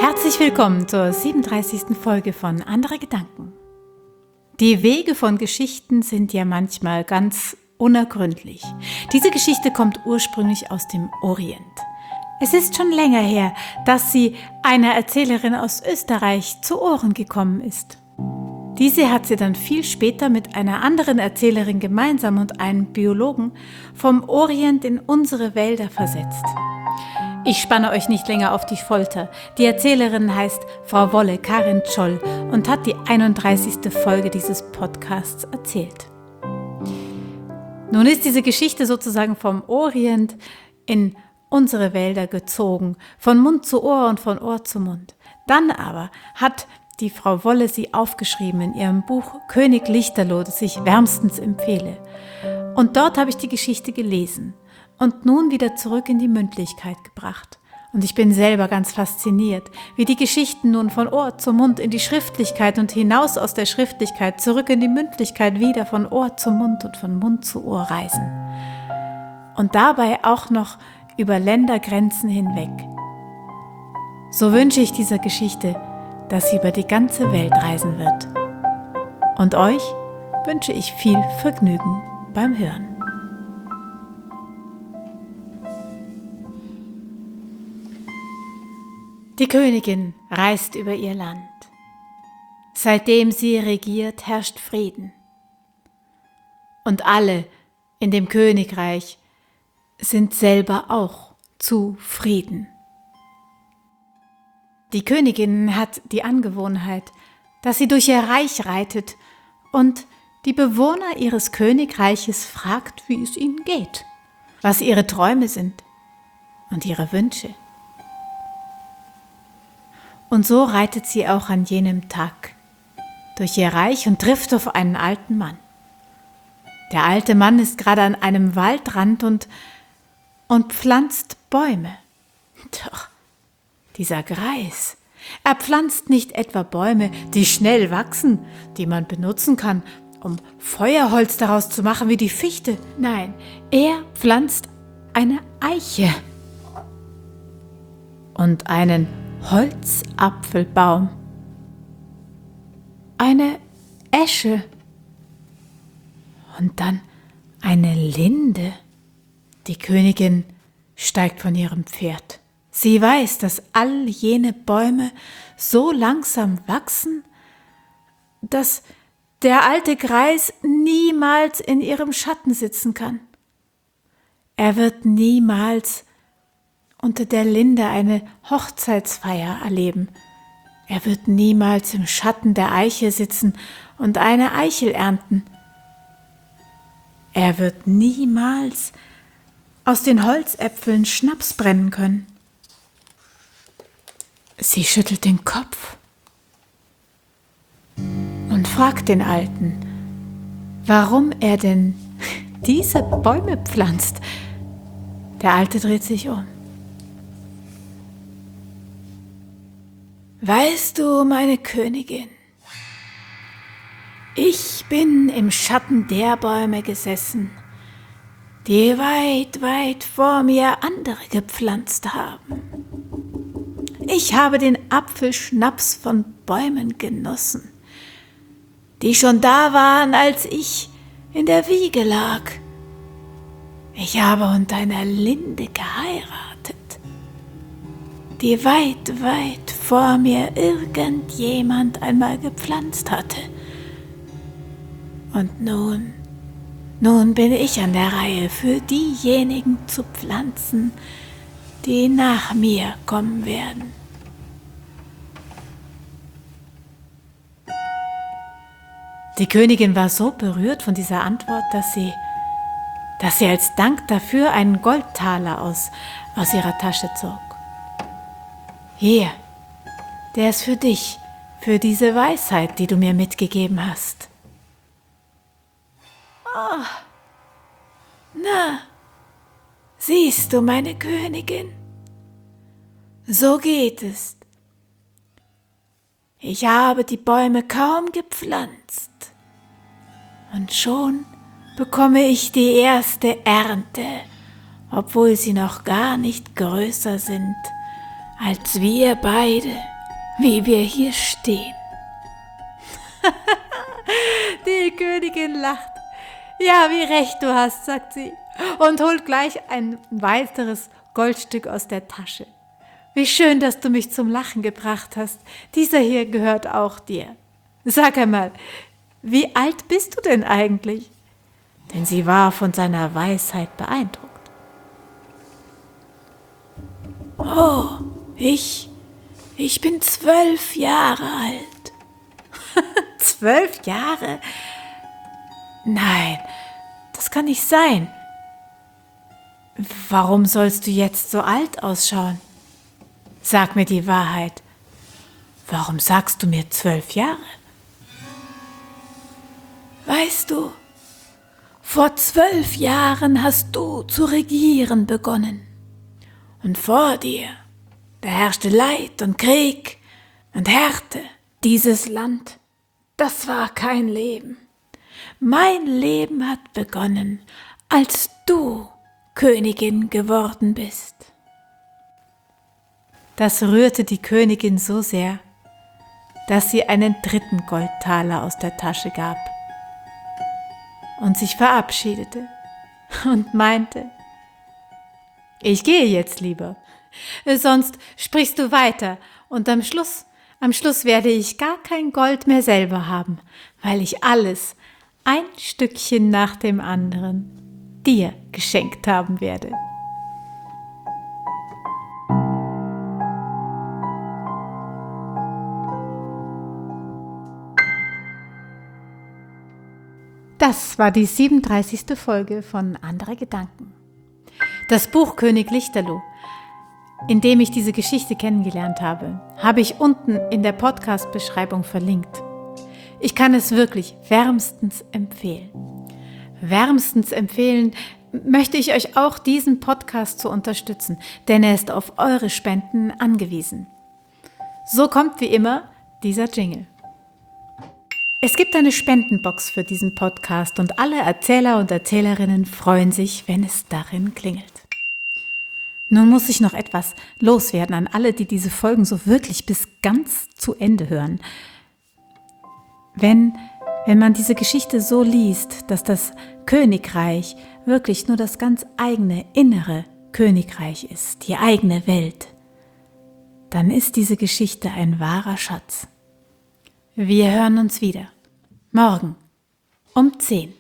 Herzlich willkommen zur 37. Folge von Andere Gedanken. Die Wege von Geschichten sind ja manchmal ganz unergründlich. Diese Geschichte kommt ursprünglich aus dem Orient. Es ist schon länger her, dass sie einer Erzählerin aus Österreich zu Ohren gekommen ist. Diese hat sie dann viel später mit einer anderen Erzählerin gemeinsam und einem Biologen vom Orient in unsere Wälder versetzt. Ich spanne euch nicht länger auf die Folter. Die Erzählerin heißt Frau Wolle Karin Tscholl und hat die 31. Folge dieses Podcasts erzählt. Nun ist diese Geschichte sozusagen vom Orient in unsere Wälder gezogen, von Mund zu Ohr und von Ohr zu Mund. Dann aber hat die Frau Wolle sie aufgeschrieben in ihrem Buch König Lichterloh, das ich wärmstens empfehle. Und dort habe ich die Geschichte gelesen und nun wieder zurück in die Mündlichkeit gebracht. Und ich bin selber ganz fasziniert, wie die Geschichten nun von Ohr zu Mund in die Schriftlichkeit und hinaus aus der Schriftlichkeit zurück in die Mündlichkeit wieder von Ohr zu Mund und von Mund zu Ohr reisen. Und dabei auch noch über Ländergrenzen hinweg. So wünsche ich dieser Geschichte, dass sie über die ganze Welt reisen wird. Und euch wünsche ich viel Vergnügen beim Hören. Die Königin reist über ihr Land. Seitdem sie regiert, herrscht Frieden. Und alle in dem Königreich sind selber auch zufrieden. Die Königin hat die Angewohnheit, dass sie durch ihr Reich reitet und die Bewohner ihres Königreiches fragt, wie es ihnen geht, was ihre Träume sind und ihre Wünsche. Und so reitet sie auch an jenem Tag durch ihr Reich und trifft auf einen alten Mann. Der alte Mann ist gerade an einem Waldrand und pflanzt Bäume. Doch dieser Greis, er pflanzt nicht etwa Bäume, die schnell wachsen, die man benutzen kann, um Feuerholz daraus zu machen wie die Fichte. Nein, er pflanzt eine Eiche und einen Holzapfelbaum, eine Esche und dann eine Linde. Die Königin steigt von ihrem Pferd. Sie weiß, dass all jene Bäume so langsam wachsen, dass der alte Greis niemals in ihrem Schatten sitzen kann. Er wird niemals unter der Linde eine Hochzeitsfeier erleben. Er wird niemals im Schatten der Eiche sitzen und eine Eichel ernten. Er wird niemals aus den Holzäpfeln Schnaps brennen können. Sie schüttelt den Kopf und fragt den Alten, warum er denn diese Bäume pflanzt. Der Alte dreht sich um. Weißt du, meine Königin, ich bin im Schatten der Bäume gesessen, die weit, weit vor mir andere gepflanzt haben. Ich habe den Apfelschnaps von Bäumen genossen, die schon da waren, als ich in der Wiege lag. Ich habe unter einer Linde geheiratet, die weit, weit vor mir irgendjemand einmal gepflanzt hatte. Und nun bin ich an der Reihe, für diejenigen zu pflanzen, die nach mir kommen werden. Die Königin war so berührt von dieser Antwort, dass sie als Dank dafür einen Goldtaler aus ihrer Tasche zog. Hier, der ist für dich, für diese Weisheit, die du mir mitgegeben hast. Oh, na, siehst du, meine Königin, so geht es. Ich habe die Bäume kaum gepflanzt und schon bekomme ich die erste Ernte, obwohl sie noch gar nicht größer sind als wir beide wie wir hier stehen. Die Königin lacht. Ja, wie recht du hast, sagt sie, und holt gleich ein weiteres Goldstück aus der Tasche. Wie schön, dass du mich zum Lachen gebracht hast. Dieser hier gehört auch dir. Sag einmal, wie alt bist du denn eigentlich? Denn sie war von seiner Weisheit beeindruckt. Oh, ich bin 12 Jahre alt. 12 Jahre? Nein, das kann nicht sein. Warum sollst du jetzt so alt ausschauen? Sag mir die Wahrheit. Warum sagst du mir 12 Jahre? Weißt du, vor 12 Jahren hast du zu regieren begonnen. Und vor dir, da herrschte Leid und Krieg und Härte. Dieses Land, das war kein Leben. Mein Leben hat begonnen, als du Königin geworden bist. Das rührte die Königin so sehr, dass sie einen 3. Goldtaler aus der Tasche gab und sich verabschiedete und meinte, ich gehe jetzt lieber, sonst sprichst du weiter und am Schluss werde ich gar kein Gold mehr selber haben, weil ich alles, ein Stückchen nach dem anderen, dir geschenkt haben werde. Das war die 37. Folge von Andere Gedanken. Das Buch König Lichterloh, in dem ich diese Geschichte kennengelernt habe ich unten in der Podcast-Beschreibung verlinkt. Ich kann es wirklich wärmstens empfehlen. Wärmstens empfehlen möchte ich euch auch, diesen Podcast zu unterstützen, denn er ist auf eure Spenden angewiesen. So kommt wie immer dieser Jingle. Es gibt eine Spendenbox für diesen Podcast und alle Erzähler und Erzählerinnen freuen sich, wenn es darin klingelt. Nun muss ich noch etwas loswerden an alle, die diese Folgen so wirklich bis ganz zu Ende hören. Wenn man diese Geschichte so liest, dass das Königreich wirklich nur das ganz eigene innere Königreich ist, die eigene Welt, dann ist diese Geschichte ein wahrer Schatz. Wir hören uns wieder. Morgen um 10.